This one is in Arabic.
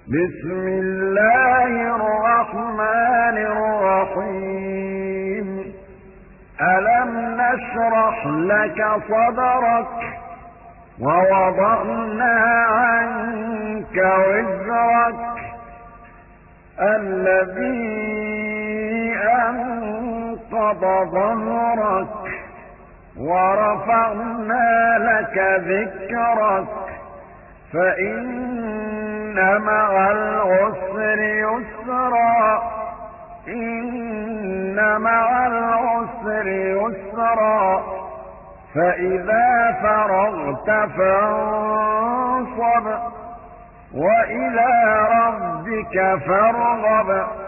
بسم الله الرحمن الرحيم ألم نشرح لك صدرك ووضعنا عنك وزرك الذي أنقض ظهرك ورفعنا لك ذكرك فإن مع العسر يسرا إن مع العسر يسرا فإذا فرغت فانصب وإلى ربك فارغب